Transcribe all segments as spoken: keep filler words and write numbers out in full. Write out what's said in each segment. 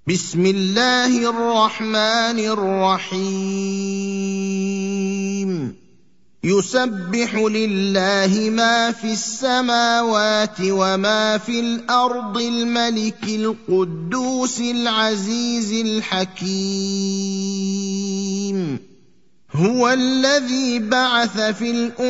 بسم الله الرحمن الرحيم يسبح لله ما في السماوات وما في الأرض الملك القدوس العزيز الحكيم هو الذي بعث في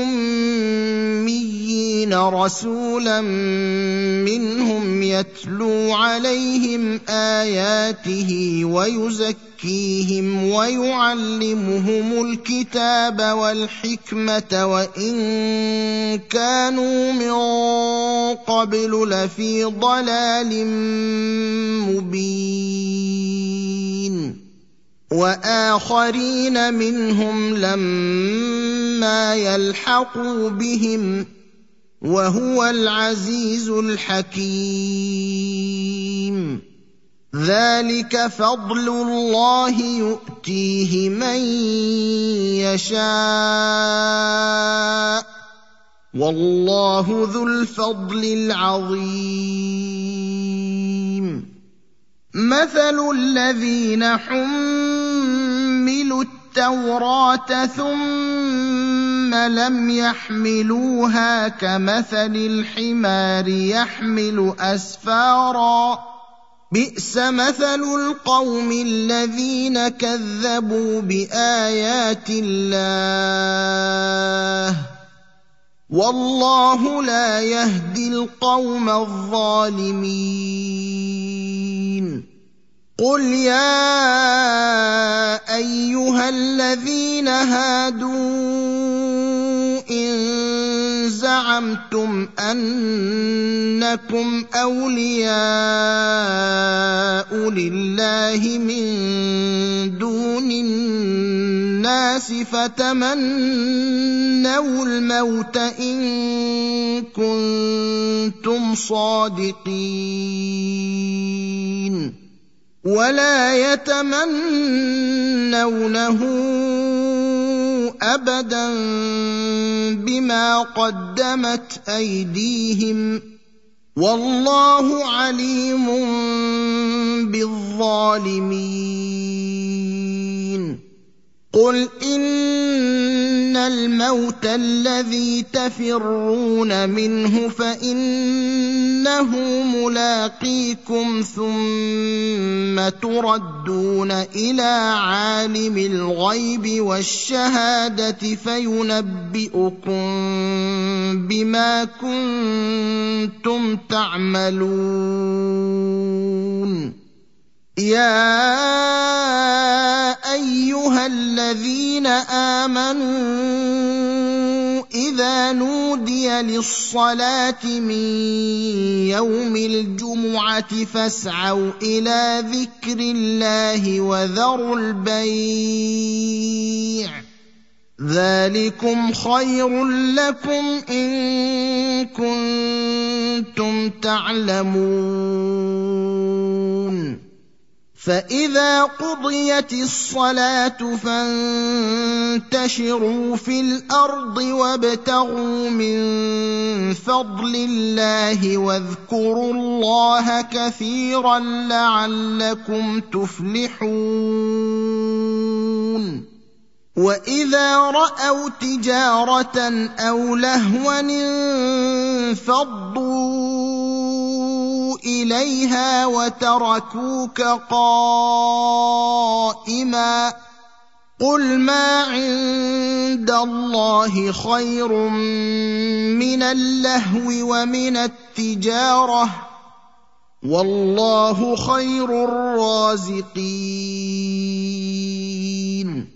الأميين رسولا منهم يتلو عليهم آياته ويزكيهم ويعلمهم الكتاب والحكمة وإن كانوا من قبل لفي ضلال مبين وآخرين منهم لما يلحقوا بهم وهو العزيز الحكيم ذلك فضل الله يؤتيه من يشاء والله ذو الفضل العظيم مثل الذين حملوا التوراة ثم لم يحملوها كمثل الحمار يحمل أسفارا بئس مثل القوم الذين كذبوا بآيات الله والله لا يهدي القوم الظالمين قل يا أيها الذين هادوا إن زعمتم أنكم أولياء لله من دون الناس فتمنوا الموت إن كنتم صادقين ولا يتمنونه أبدا بما قدمت أيديهم والله عليم بالظالمين قل إن الموت الذي تفرون منه فإنه ملاقيكم ثم تردون إلى عالم الغيب والشهادة فينبئكم بما كنتم تعملون يا أيها الذين آمنوا إذا نودي للصلاة من يوم الجمعة فاسعوا إلى ذكر الله وذروا البيع ذلكم خير لكم إن كنتم تعلمون فإذا قضيت الصلاة فانتشروا في الأرض وابتغوا من فضل الله واذكروا الله كثيرا لعلكم تفلحون وإذا رأوا تجارة أو لهوا انفضوا إليها وتركوك قائما قل ما عند الله خير من اللهو ومن التجارة والله خير الرازقين